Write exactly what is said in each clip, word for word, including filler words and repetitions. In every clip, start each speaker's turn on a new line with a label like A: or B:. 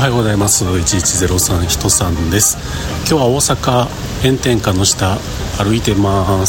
A: はようございます。いちいちゼロさんひとさんです。今日は大阪炎天下の下歩いてます。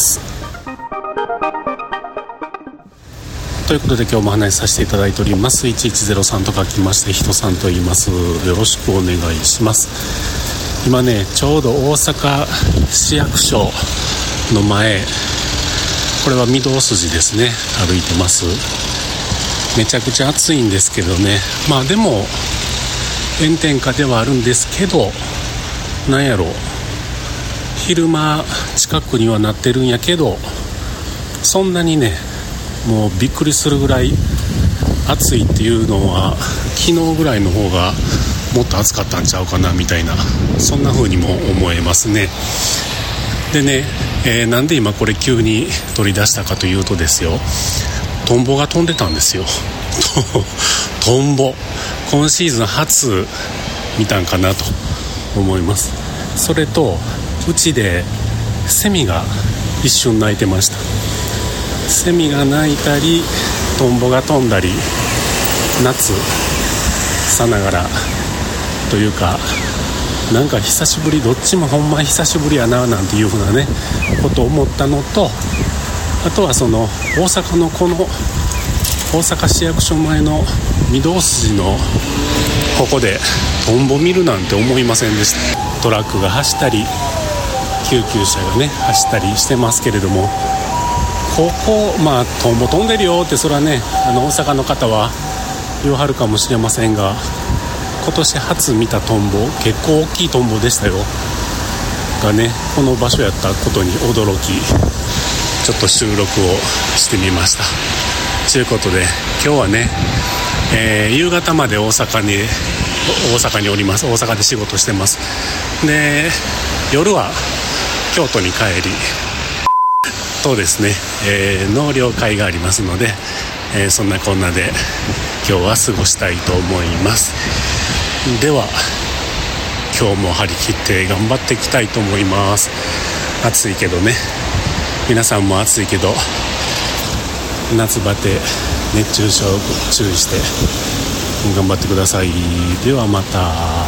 A: ということで今日も話しさせていただいております。いちいちゼロさんと書きましてひとさんと言います。よろしくお願いします。今ねちょうど大阪市役所の前、これは御堂筋ですね、歩いてます。めちゃくちゃ暑いんですけどね、まあでも炎天下ではあるんですけど、なんやろ、昼間近くにはなってるんやけど、そんなにねもうびっくりするぐらい暑いっていうのは昨日ぐらいの方がもっと暑かったんちゃうかなみたいな、そんな風にも思えますね。でね、えー、なんで今これ急に取り出したかというとですよ、トンボが飛んでたんですよトンボ今シーズン初見たんかなと思います。それとうちでセミが一瞬鳴いてました。セミが鳴いたりトンボが飛んだり、夏さながらというか、なんか久しぶり、どっちもほんま久しぶりやななんていう風なねことを思ったのと、あとはその大阪のこの大阪市役所前の御堂筋のここでトンボ見るなんて思いませんでした。トラックが走ったり救急車がね走ったりしてますけれども、ここまあトンボ飛んでるよってそれはね、あの大阪の方は言わはるかもしれませんが、今年初見たトンボ、結構大きいトンボでしたよがね、この場所やったことに驚き、ちょっと収録をしてみました。ということで今日はね、えー、夕方まで大阪に大阪におります。大阪で仕事してます。で夜は京都に帰りとですね、えー、納涼会がありますので、えー、そんなこんなで今日は過ごしたいと思います。では今日も張り切って頑張っていきたいと思います。暑いけどね、皆さんも暑いけど夏バテ熱中症注意して頑張ってください。ではまた。